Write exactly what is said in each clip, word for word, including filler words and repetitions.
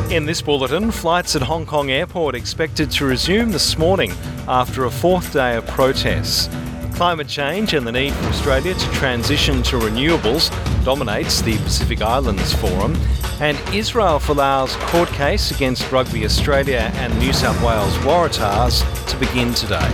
In this bulletin, flights at Hong Kong Airport expected to resume this morning after a fourth day of protests. Climate change and the need for Australia to transition to renewables dominates the Pacific Islands Forum, and Israel Folau's court case against Rugby Australia and New South Wales Waratahs to begin today.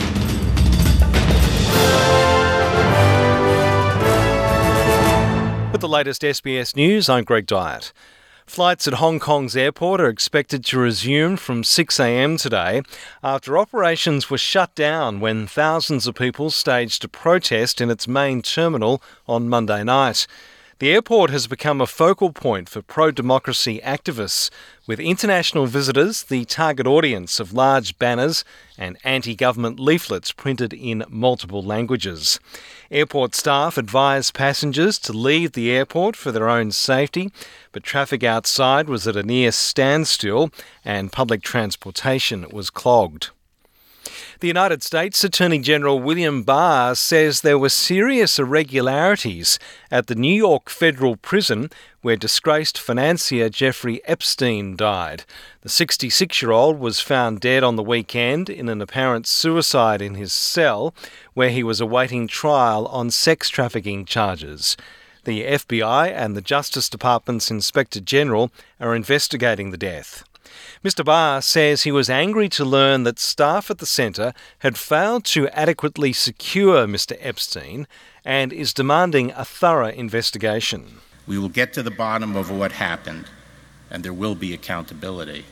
With the latest S B S News, I'm Greg Dyett. Flights at Hong Kong's airport are expected to resume from six a m today after operations were shut down when thousands of people staged a protest in its main terminal on Monday night. The airport has become a focal point for pro-democracy activists, with international visitors the target audience of large banners and anti-government leaflets printed in multiple languages. Airport staff advised passengers to leave the airport for their own safety, but traffic outside was at a near standstill and public transportation was clogged. The United States Attorney General William Barr says there were serious irregularities at the New York Federal Prison where disgraced financier Jeffrey Epstein died. The sixty-six-year-old was found dead on the weekend in an apparent suicide in his cell, where he was awaiting trial on sex trafficking charges. The F B I and the Justice Department's Inspector General are investigating the death. Mister Barr says he was angry to learn that staff at the centre had failed to adequately secure Mister Epstein and is demanding a thorough investigation. We will get to the bottom of what happened, and there will be accountability.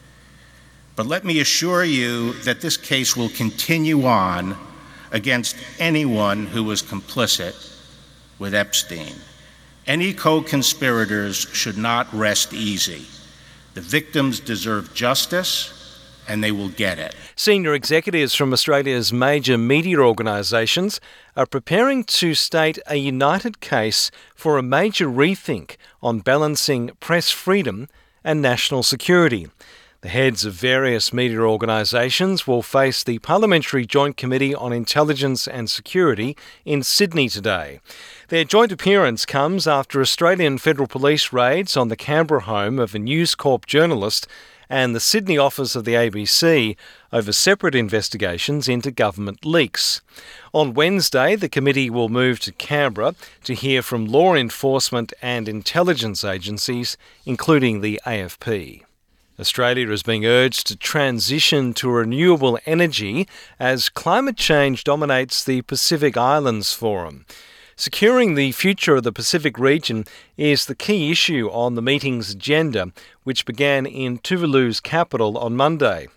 But let me assure you that this case will continue on against anyone who was complicit with Epstein. Any co-conspirators should not rest easy. The victims deserve justice, and they will get it. Senior executives from Australia's major media organisations are preparing to state a united case for a major rethink on balancing press freedom and national security. The heads of various media organisations will face the Parliamentary Joint Committee on Intelligence and Security in Sydney today. Their joint appearance comes after Australian Federal Police raids on the Canberra home of a News Corp journalist and the Sydney office of the A B C over separate investigations into government leaks. On Wednesday, the committee will move to Canberra to hear from law enforcement and intelligence agencies, including the A F P. Australia is being urged to transition to renewable energy as climate change dominates the Pacific Islands Forum. Securing the future of the Pacific region is the key issue on the meeting's agenda, which began in Tuvalu's capital on Monday.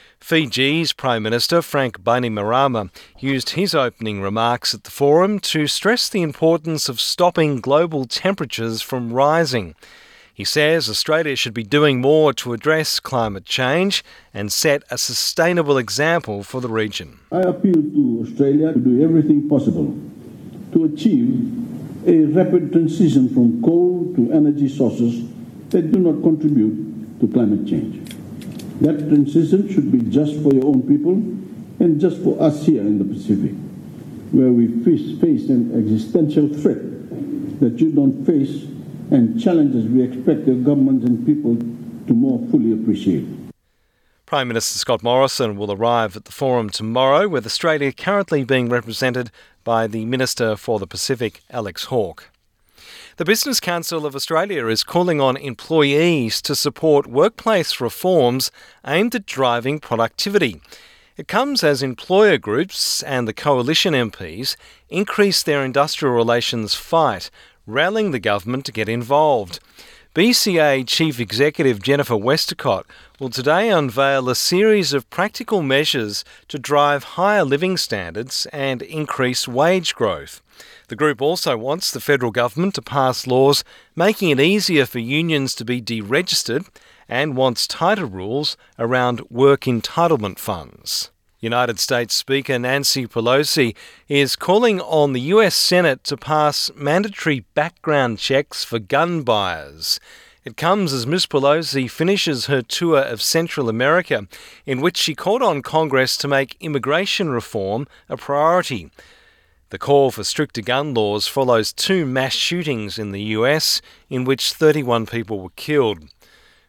Fiji's Prime Minister Frank Bainimarama used his opening remarks at the forum to stress the importance of stopping global temperatures from rising. He says Australia should be doing more to address climate change and set a sustainable example for the region. I appeal to Australia to do everything possible to achieve a rapid transition from coal to energy sources that do not contribute to climate change. That transition should be just for your own people and just for us here in the Pacific, where we face, face an existential threat that you don't face and challenges we expect your governments and people to more fully appreciate. Prime Minister Scott Morrison will arrive at the forum tomorrow, with Australia currently being represented by the Minister for the Pacific, Alex Hawke. The Business Council of Australia is calling on employees to support workplace reforms aimed at driving productivity. It comes as employer groups and the Coalition M Ps increase their industrial relations fight, rallying the government to get involved. B C A Chief Executive Jennifer Westacott will today unveil a series of practical measures to drive higher living standards and increase wage growth. The group also wants the federal government to pass laws making it easier for unions to be deregistered and wants tighter rules around work entitlement funds. United States Speaker Nancy Pelosi is calling on the U S Senate to pass mandatory background checks for gun buyers. It comes as Miz Pelosi finishes her tour of Central America, in which she called on Congress to make immigration reform a priority. The call for stricter gun laws follows two mass shootings in the U S in which thirty-one people were killed.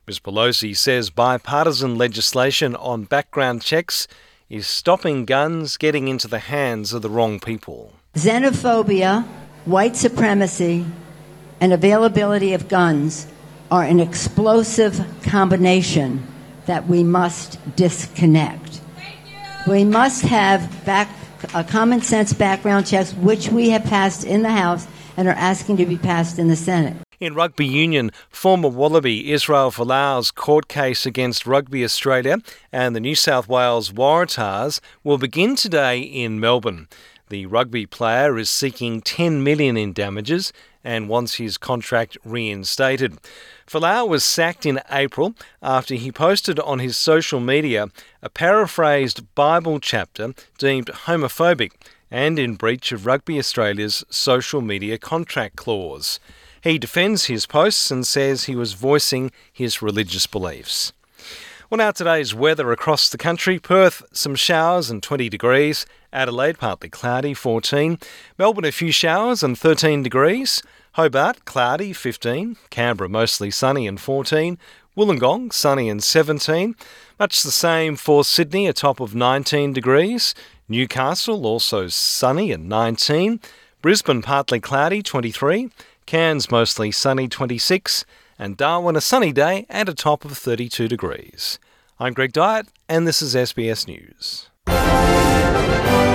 Miz Pelosi says bipartisan legislation on background checks is stopping guns getting into the hands of the wrong people. Xenophobia, white supremacy, and availability of guns are an explosive combination that we must disconnect. We must have back, uh, common sense background checks, which we have passed in the House and are asking to be passed in the Senate. In rugby union, former Wallaby Israel Folau's court case against Rugby Australia and the New South Wales Waratahs will begin today in Melbourne. The rugby player is seeking ten million dollars in damages and wants his contract reinstated. Folau was sacked in April after he posted on his social media a paraphrased Bible chapter deemed homophobic and in breach of Rugby Australia's social media contract clause. He defends his posts and says he was voicing his religious beliefs. Well, now today's weather across the country. Perth, some showers and twenty degrees. Adelaide, partly cloudy, fourteen. Melbourne, a few showers and thirteen degrees. Hobart, cloudy, fifteen. Canberra, mostly sunny and fourteen. Wollongong, sunny and seventeen. Much the same for Sydney, a top of nineteen degrees. Newcastle, also sunny and nineteen. Brisbane, partly cloudy, twenty-three. Cairns, mostly sunny, twenty-six. And Darwin, a sunny day and a top of thirty-two degrees. I'm Greg Dyett, and this is S B S News.